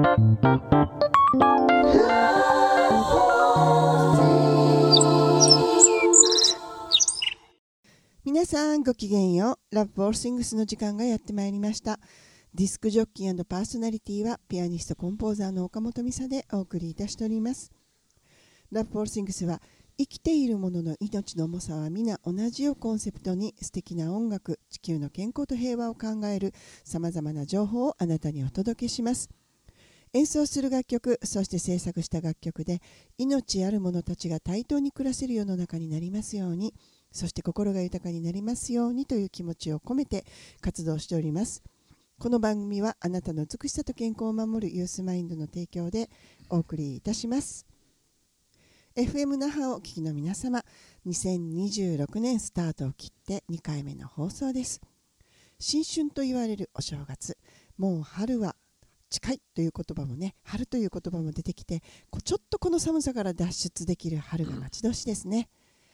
皆さんごきげんよう。ラブ・オール・シングスの時間がやってまいりました。ディスクジョッキー&パーソナリティはピアニストコンポーザーの岡本美沙でお送りいたしております。ラブ・オール・シングスは生きている者の命の重さは皆同じをコンセプトに素敵な音楽、地球の健康と平和を考えるさまざまな情報をあなたにお届けします。演奏する楽曲、そして制作した楽曲で命ある者たちが対等に暮らせる世の中になりますように、そして心が豊かになりますようにという気持ちを込めて活動しております。この番組はあなたの美しさと健康を守るユースマインドの提供でお送りいたします。FM 那覇をお聞きの皆様、2026年スタートを切って2回目の放送です。新春と言われるお正月、もう春は近いという言葉もね、春という言葉も出てきて、ちょっとこの寒さから脱出できる春が待ち遠しですね。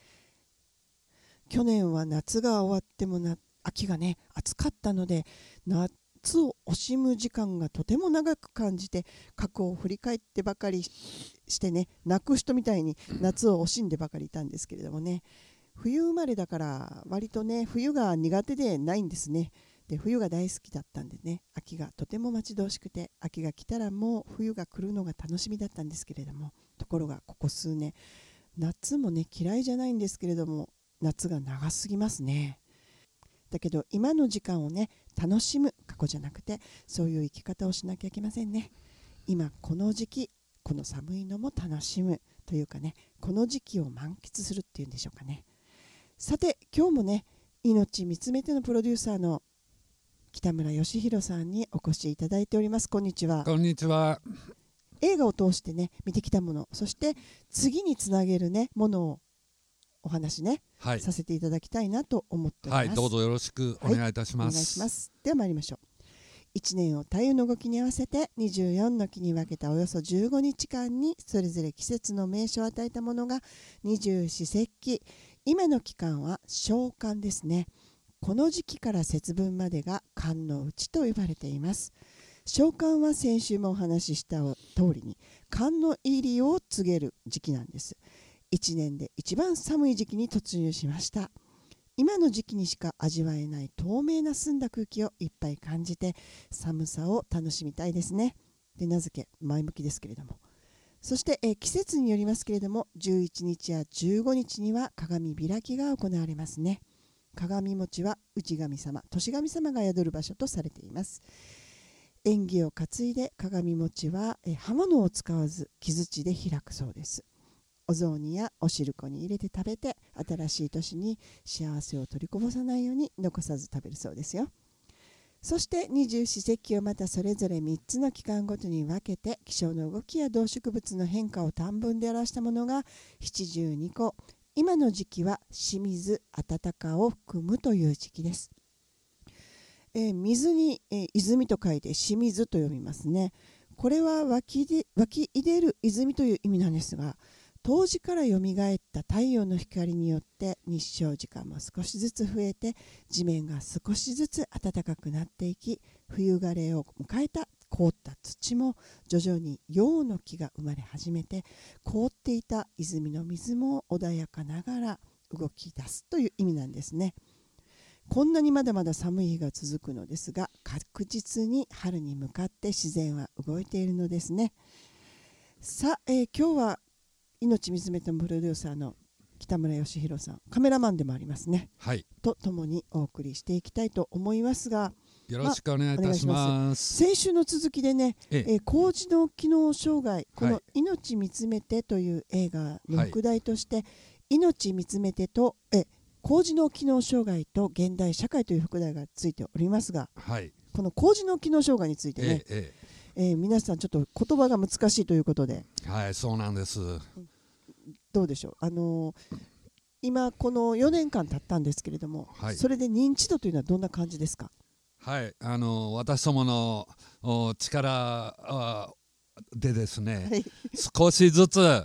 去年は夏が終わっても秋がね暑かったので、夏を惜しむ時間がとても長く感じて、過去を振り返ってばかりしてね、泣く人みたいに夏を惜しんでばかりいたんですけれどもね、冬生まれだから割とね冬が苦手でないんですね。で、冬が大好きだったんでね、秋がとても待ち遠しくて、秋が来たらもう冬が来るのが楽しみだったんですけれども、ところがここ数年、夏もね嫌いじゃないんですけれども、夏が長すぎますね。だけど今の時間をね楽しむ、過去じゃなくてそういう生き方をしなきゃいけませんね。今この時期、この寒いのも楽しむというかね、この時期を満喫するっていうんでしょうかね。さて今日もね、命見つめてのプロデューサーの北村義弘さんにお越しいただいております。こんにちは。 こんにちは。 映画を通してね見てきたもの、そして次につなげるねものをお話ね、 はい、 させていただきたいなと思っております。 はい、どうぞよろしくお願いいたします。 お願いします。では参りましょう。1年を太陽の動きに合わせて24の期に分けたおよそ15日間にそれぞれ季節の名称を与えたものが二十四節気。今の期間は小寒ですね。この時期から節分までが寒の内と呼ばれています。小寒は先週もお話しした通りに寒の入りを告げる時期なんです。1年で一番寒い時期に突入しました。今の時期にしか味わえない透明な澄んだ空気をいっぱい感じて、寒さを楽しみたいですね。で、名付け前向きですけれども、そして、季節によりますけれども、11日や15日には鏡開きが行われますね。鏡餅は内神様、年神様が宿る場所とされています。縁起を担いで鏡餅は刃物を使わず木槌で開くそうです。お雑煮やお汁粉に入れて食べて、新しい年に幸せを取りこぼさないように残さず食べるそうですよ。そして二十四節気をまたそれぞれ3つの期間ごとに分けて、気象の動きや動植物の変化を短文で表したものが72個。今の時期は清水、暖かを含むという時期です。水に、泉と書いて清水と読みますね。これは湧き出る泉という意味なんですが、冬至からよみがえった太陽の光によって日照時間も少しずつ増えて、地面が少しずつ暖かくなっていき、冬枯れを迎えた凍った土も徐々に陽の木が生まれ始めて、凍っていた泉の水も穏やかながら動き出すという意味なんですね。こんなにまだまだ寒い日が続くのですが、確実に春に向かって自然は動いているのですね。さあ、今日は命見つめてのプロデューサーの北村義弘さん、カメラマンでもありますね、 はい、 と共にお送りしていきたいと思いますが、 よろしくお願いいたします。 先週の続きでね、麹の機能障害、この命見つめてという映画の副題として、命見つめてと麹の機能障害と現代社会という副題がついておりますが、この麹の機能障害についてね、皆さんちょっと言葉が難しいということで、 はい、そうなんです。 どうでしょう。今この4年間経ったんですけれども、それで認知度というのはどんな感じですか？ はい、私どもの力でですね、少しずつ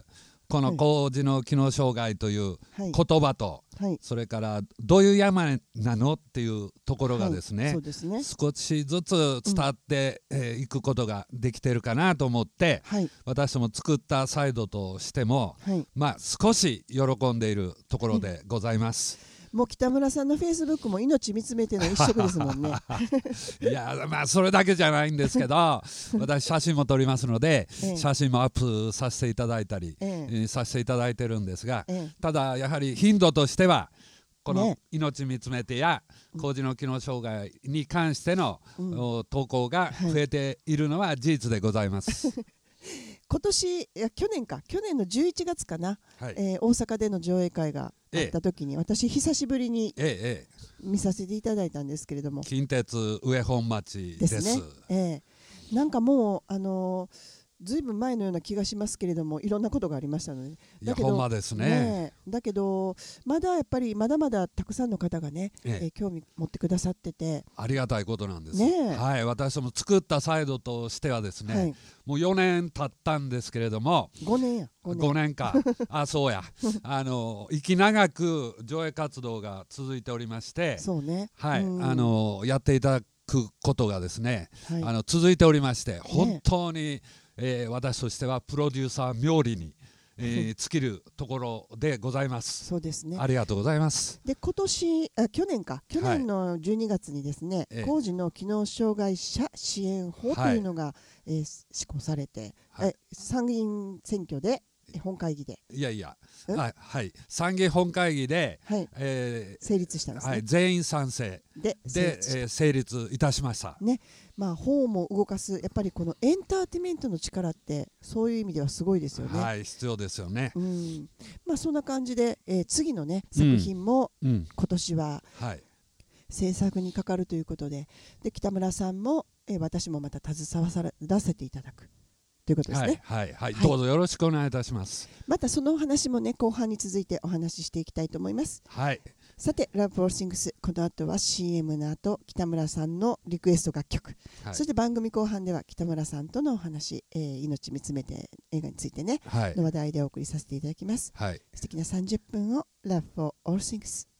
この麹の機能障害という言葉と、 はい、 それからどういう病なのっていうところがですね、 そうですね、 少しずつ伝わっていくことができてるかなと思って、私も作ったサイドとしても、少し喜んでいるところでございます。 もう北村さんのフェイスブックも命見つめての一色ですもんね。 いやそれだけじゃないんですけど私写真も撮りますので、写真もアップさせていただいたり、させていただいてるんですが、ただやはり頻度としてはこの命見つめてや麹の機能障害に関しての、投稿が増えているのは事実でございます。 今年去年の11月かな、大阪での上映会があった時に、私久しぶりに見させていただいたんですけれども、 近鉄上本町ですね。なんかもうずいぶん前のような気がしますけれども、いろんなことがありましたので、 だけどほんまですね。 だけどまだやっぱりまだまだたくさんの方がね、興味持ってくださっててありがたいことなんです、私も作ったサイドとしてはですね、もう4年経ったんですけれども、5年かそうや息長く上映活動が続いておりまして、 そうね、 やっていただくことがですね、続いておりまして、本当に私としてはプロデューサー冥利に、尽きるところでございます。 そうですね。 ありがとうございます。 で去年の12月にですね、麹の機能障害者支援法というのが、施行されて、参議院選挙で本会議で参議院本会議で、 成立したんですね。 全員賛成で成立いたしましたね。法も動かす、やっぱりこのエンターテインメントの力ってそういう意味ではすごいですよね。 必要ですよね。 そんな感じで、次のね作品も今年は制作にかかるということで、北村さんも、私もまた携わらせていただくということですね。 どうぞよろしくお願いいたします。 またそのお話もね、後半に続いてお話ししていきたいと思います。さて Love for Things、 この後は CM の後、北村さんのリクエスト楽曲、そして番組後半では北村さんとのお話、命見つめて映画についてね、の話題でお送りさせていただきます。素敵な30分を Love for All Things。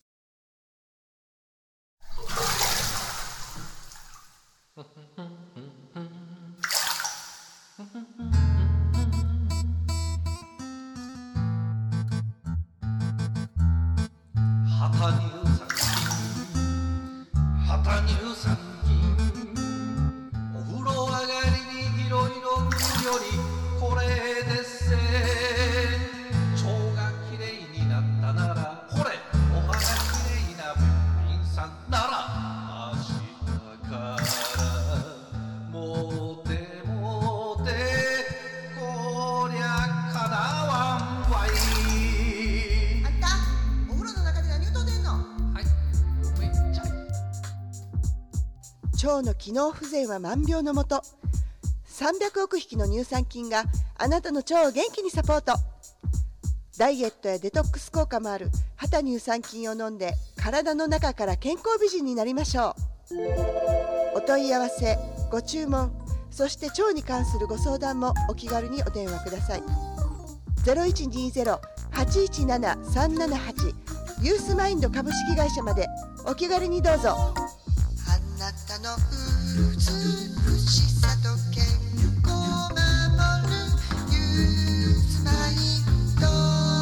旗乳酸菌、お風呂上がりにいろいろ塗るよりこれでっせ。腸がきれいになったならほれ、お肌きれいなべっぴんさんなら明日からもてもて、こりゃかなわんわい。 あんたお風呂の中で何歌うてんの？ 腸の機能不全は万病のもと。300億匹の乳酸菌があなたの腸を元気にサポート。ダイエットやデトックス効果もある肌乳酸菌を飲んで、体の中から健康美人になりましょう。お問い合わせ、ご注文、そして腸に関するご相談もお気軽にお電話ください。 0120-817-378 ユースマインド株式会社までお気軽にどうぞ。 あなたの美しさと健康を守るユースマインド。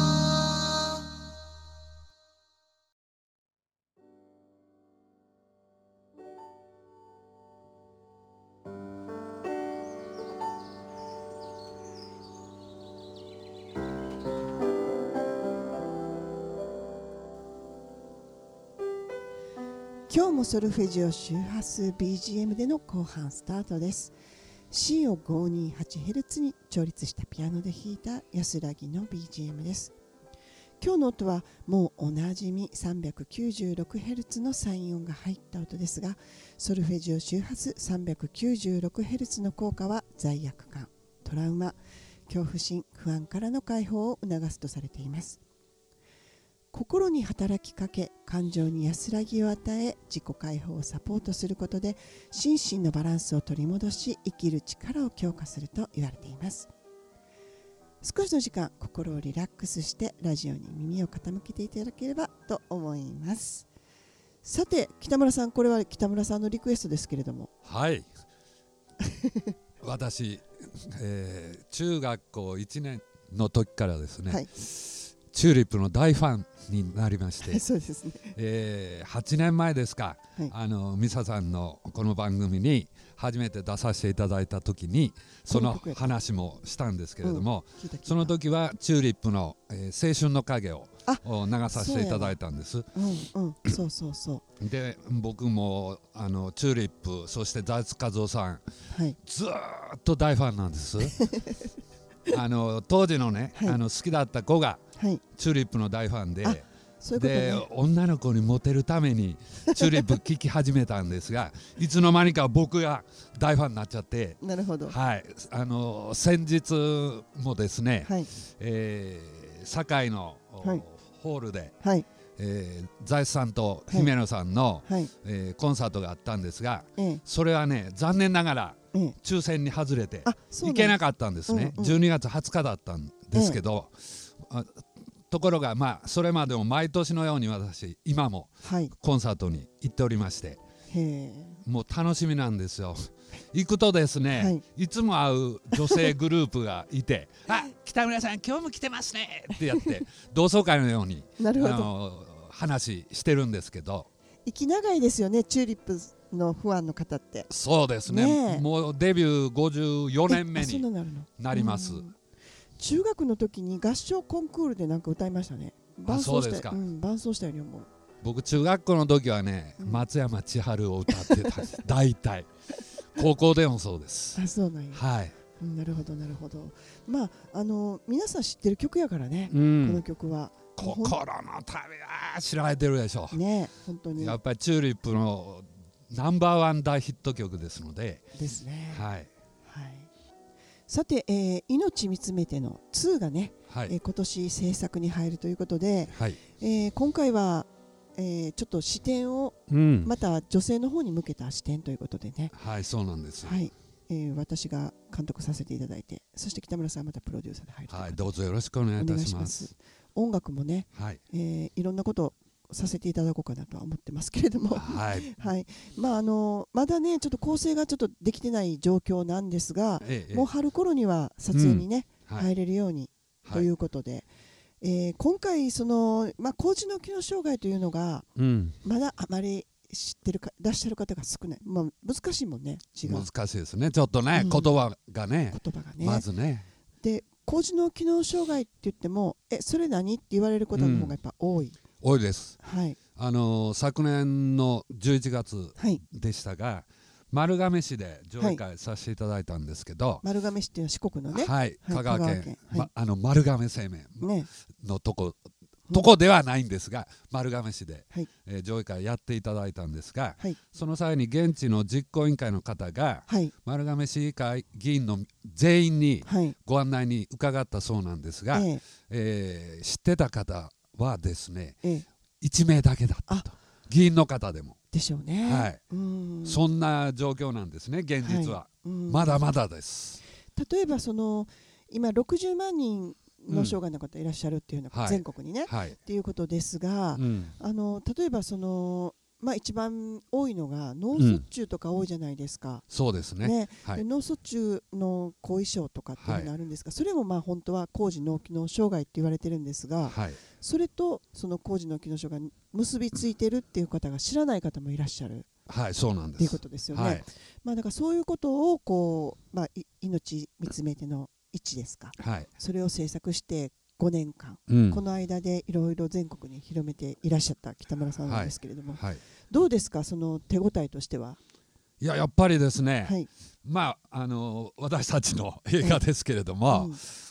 今日もソルフェジオ周波数 BGM での後半スタートです。 C を 528Hz に調律したピアノで弾いた安らぎの BGM です。今日の音はもうおなじみ 396Hz のサイン音が入った音ですが、ソルフェジオ周波数 396Hz の効果は罪悪感、トラウマ、恐怖心、不安からの解放を促すとされています。心に働きかけ、感情に安らぎを与え、自己解放をサポートすることで心身のバランスを取り戻し、生きる力を強化すると言われています。 少しの時間心をリラックスしてラジオに耳を傾けていただければと思います。さて北村さん、これは北村さんのリクエストですけれども。 はい私、中学校1年の時からですね、はい、チューリップの大ファンになりましてそうですね、 8年前ですか、はい、ミサさんのこの番組に初めて出させていただいた時にその話もしたんですけれども、その時はチューリップの、青春の影を流させていただいたんです。 そうそうそうで僕もチューリップ、そして財津和夫さん、はい、ずーっと大ファンなんです当時のね、はい、好きだった子が、はい、チューリップの大ファンで、そういうことね、で女の子にモテるためにチューリップ聴き始めたんですがいつの間にか僕が大ファンになっちゃって。 なるほど、 はい、先日もですね、はい、堺の、はい、ホールで、はい、財津さんと姫野さんの、はい、コンサートがあったんですが、それはね残念ながら抽選に外れて行けなかったんですね。12月20日だったんですけど、ところがまあそれまでも毎年のように私今もコンサートに行っておりまして、もう楽しみなんですよ。行くとですね、はい、いつも会う女性グループがいてあ、北村さん今日も来てますねってやって同窓会のように話してるんですけど、 息長いですよね、チューリップのファンの方って。 そうですね、もうデビュー54年目になります。 中学の時に合唱コンクールでなんか歌いましたね。伴奏した、伴奏したように思う。 僕中学校の時はね、松山千春を歌ってた大体高校でもそうです。 あ、そうなんや。 はい、 なるほどなるほど。まあ皆さん知ってる曲やからね、この曲は心の旅は知られてるでしょうね。本当にやっぱりチューリップのナンバーワン大ヒット曲ですので。 ですね。 はい、 はい、さて、命見つめての2がね、はい、今年制作に入るということで、はい、今回はちょっと視点を、また女性の方に向けた視点ということでね。 はい、そうなんです。 はい、私が監督させていただいて、そして北村さんはまたプロデューサーで入るということで、はい、 どうぞよろしくお願いいたします。 音楽もね、はい、いろんなことさせていただこうかなとは思ってますけれども、はい、はい、まだねちょっと構成がちょっとできてない状況なんですが、もう春頃には撮影にね、入れるようにということで、今回麹の機能障害というのが、まだあまり知ってるらっしゃる方が少ない。難しいもんね。 難しいですね、ちょっとね、言葉がねまずね。 で麹の機能障害って言ってもそれ何って言われることの方がやっぱ多い。 多いです、 はい、 昨年の11月でしたが、はい、丸亀市で上映会させていただいたんですけど、 丸亀市っていうのは四国のね、 はい、香川県、丸亀製麺のとこではないんですが、丸亀市で、上映会やっていただいたんですが、その際に現地の実行委員会の方が、丸亀市議会議員の全員にご案内に伺ったそうなんですが、知ってた方はですね、1名だけだったと。議員の方でもでしょうね。 はい、そんな状況なんですね、現実は。まだまだです。 例えば今60万人の障害の方いらっしゃるっていうのが全国にね、っていうことですが、例えば一番多いのが脳卒中とか多いじゃないですか。 そうですね。 脳卒中の後遺症とかっていうのがあるんですが、それも本当は麹脳機能障害って言われてるんですが、それとその麹脳機能障害に結びついてるっていう方が知らない方もいらっしゃる。 はい、そうなんです。 っていうことですよね。だからそういうことを命見つめての1ですか、それを制作して5年間、この間でいろいろ全国に広めていらっしゃった北村さんなんですけれども、どうですか、その手応えとしては。 やっぱりですね、私たちの映画ですけれども、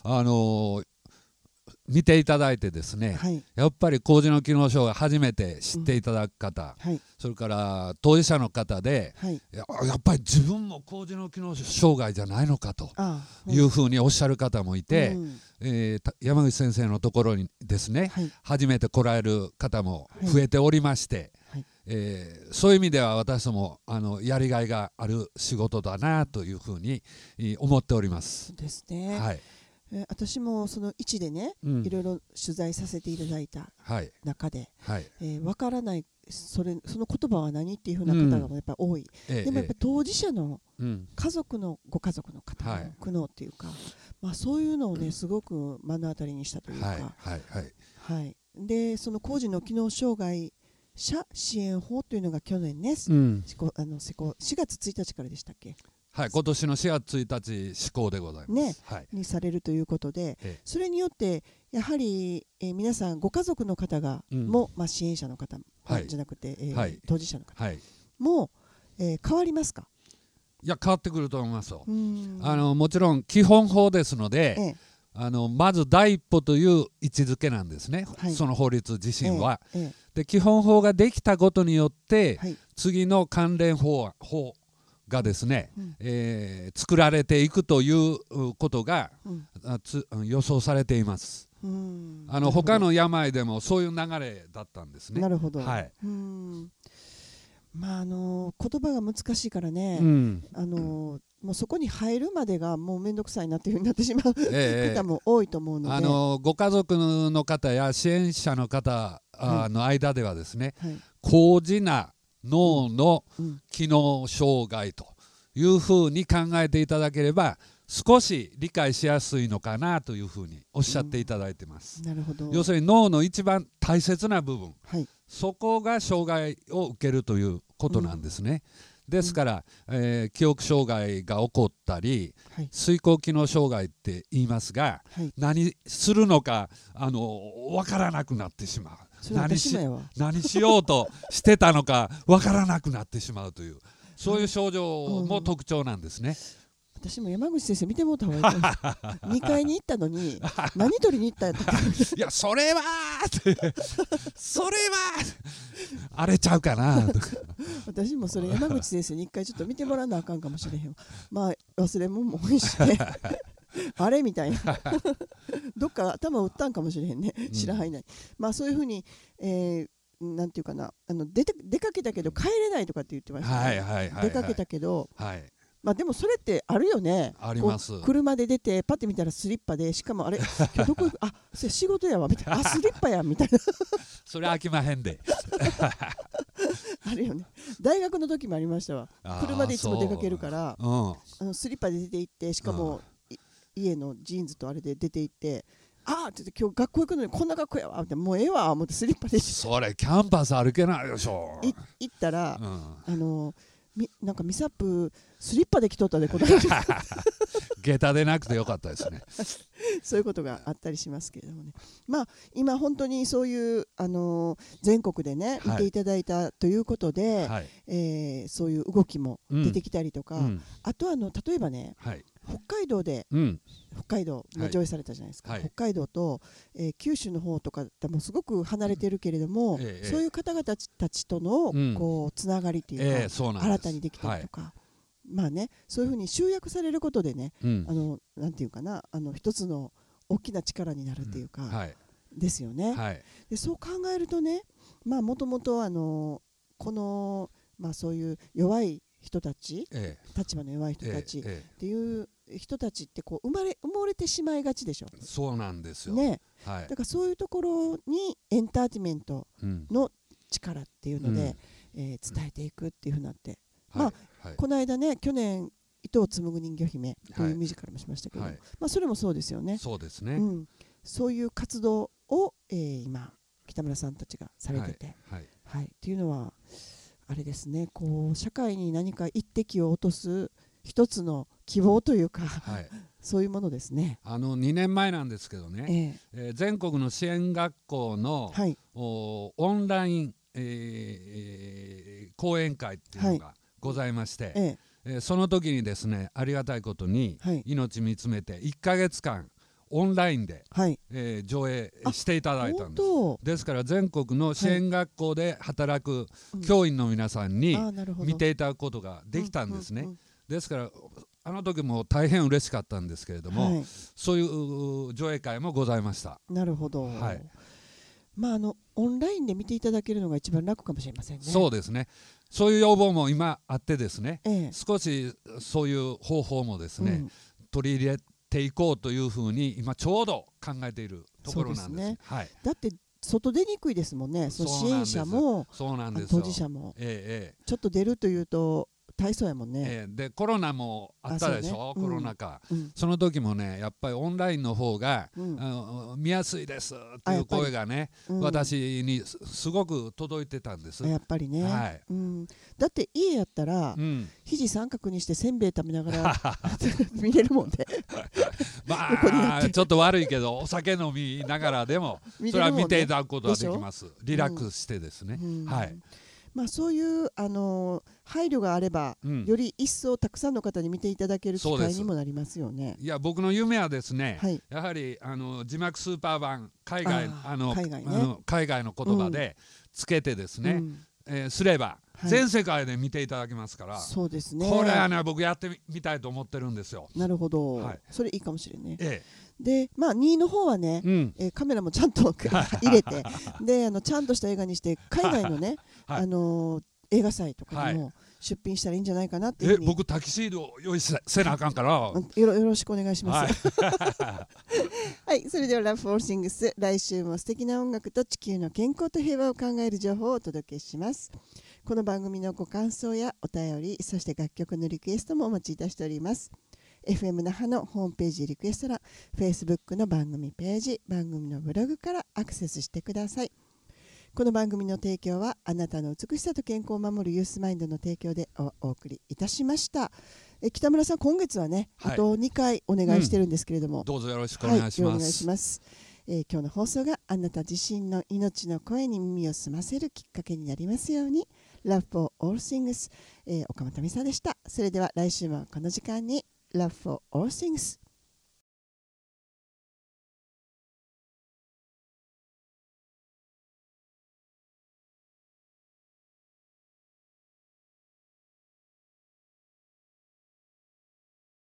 見ていただいてですね、やっぱり麹の機能障害初めて知っていただく方、それから当事者の方で、やっぱり自分も麹の機能障害じゃないのかというふうにおっしゃる方もいて、山口先生のところにですね、初めて来られる方も増えておりまして、そういう意味では私どもやりがいがある仕事だなというふうに思っております。 ですね。 私もその位置でね、いろいろ取材させていただいた中で、わからないその言葉は何っていうふうな方がやっぱり多い、でもやっぱり当事者のご家族の方の苦悩っていうか、そういうのをねすごく目の当たりにしたというか、でその高次脳機能障害者支援法というのが去年ね、4月1日からでしたっけ。 今年の4月1日施行でございます、 にされるということで、それによってやはり、皆さんご家族の方がも、支援者の方じゃなくて、当事者の方も、変わりますか。 いや変わってくると思いますよ。もちろん基本法ですので、まず第一歩という位置づけなんですね、その法律自身は。で基本法ができたことによって、次の関連法がですね、作られていくということが、予想されています。他の病でもそういう流れだったんですね。 なるほど。言葉が難しいからね、もうそこに入るまでがもう面倒くさいなっていう風になってしまう、方も多いと思うので、 ご家族の方や支援者の方の間ではですね、高次な脳の機能障害というふうに考えていただければ少し理解しやすいのかなというふうにおっしゃっていただいてます。 なるほど。 要するに脳の一番大切な部分、そこが障害を受けるということなんですね。ですから、記憶障害が起こったり、遂行機能障害って言いますが、何するのか分からなくなってしまう。何しようとしてたのか分からなくなってしまうという、そういう症状も特徴なんですね。 私も山口先生見てもらった方がいい2階に行ったのに何取りに行ったんやったっけ。 いやそれは荒れちゃうかなとか私もそれ山口先生に1回ちょっと見てもらわなあかんかもしれへん。忘れ物も多いしねあれみたいなどっか頭打ったんかもしれへんね、知らない。そういうふうに、なんていうかな、出かけたけど帰れないとかって言ってましたね。出かけたけど、でもそれってあるよね。 あります。 車で出てパッて見たらスリッパで、しかもあれ今日どこ行くそれ仕事やわみたいな、スリッパやみたいなそれ飽きまへんであるよね。大学の時もありましたわ。車でいつも出かけるから、スリッパで出て行って、しかも家のジーンズとあれで出て行って、って言って今日学校行くのにこんな学校やわって、もうええわ思ってスリッパでそれキャンパス歩けないでしょ。 行ったら、なんかミサップスリッパで来とったで下駄でなくてよかったですねそういうことがあったりしますけれどもね。今本当にそういう、全国でね見ていただいたということで、そういう動きも出てきたりとか、あと例えばね、北海道で、北海道上映されたじゃないですか、北海道と、九州の方とかでもすごく離れてるけれども、そういう方々たちとの、こうつながりというか、新たにできたりとか、そういうふうに集約されることでね、なんていうかな、一つの大きな力になるっていうか、ですよね。でそう考えるとね、もともとこの、そういう弱い人たち、立場の弱い人たちっていう人たちってこう埋もれてしまいがちでしょ。 そうなんですよね。だからそういうところにエンターテインメントの力っていうので、伝えていくっていうふうになって、この間ね、去年糸を紡ぐ人魚姫というミュージカルもしましたけど、それもそうですよね。 そうですね。 そういう活動を、今北村さんたちがされてて、っていうのはあれですね、こう社会に何か一滴を落とす一つの希望というか、そういうものですね。 2年前なんですけどね、全国の支援学校の、オンライン、講演会っていうのがございまして、その時にですね、ありがたいことに、命見つめて1ヶ月間オンラインで、上映していただいたんです。ですから全国の支援学校で働く教員の皆さんに見ていただくことができたんですね。ですからあの時も大変嬉しかったんですけれども、そういう上映会もございました。 なるほど。オンラインで見ていただけるのが一番楽かもしれませんね。 そうですね。そういう要望も今あってですね、少しそういう方法もですね、取り入れていこうというふうに今ちょうど考えているところなんです。 そうですね。 はい、 だって外出にくいですもんね。その支援者も当事者も、ちょっと出るというと大層やもんね。 でコロナもあったでしょ、コロナ禍、その時もねやっぱりオンラインの方が、見やすいですっていう声がね、私にすごく届いてたんです。 やっぱりね、 はい、 だって家やったら、肘三角にしてせんべい食べながら見れるもんね。 まあちょっと悪いけどお酒飲みながらでもそれは見ていただくことはできます。リラックスしてですね、はい、 まあ、そういう配慮があれば、より一層たくさんの方に見ていただける機会にもなりますよね。 いや僕の夢はですね、やはり字幕スーパー版海外の言葉でつけてですね、すれば全世界で見ていただけますから、 そうですね、 これはね僕やってみたいと思ってるんですよ。 なるほど、それいいかもしれんね。でまあ2の方はね、カメラもちゃんと入れてでちゃんとした映画にして海外のね映画祭とかにも出品したらいいんじゃないかなっていうふうに。 僕タキシード用意せなあかんからよろしくお願いします。はい、それではラブフォーシングス、来週も素敵な音楽と地球の健康と平和を考える情報をお届けします。この番組のご感想やお便り、そして楽曲のリクエストもお待ちいたしております。FM 那覇のホームページリクエスト欄、Facebook の番組ページ、番組のブログからアクセスしてください。この番組の提供はあなたの美しさと健康を守るユースマインドの提供で お送りいたしました。北村さん、今月はね、あと2回お願いしてるんですけれども、 どうぞよろしくお願いします。 お願いします。今日の放送があなた自身の命の声に耳を澄ませるきっかけになりますように。Love for all things、岡本美沙でした。それでは来週もこの時間に Love for all things。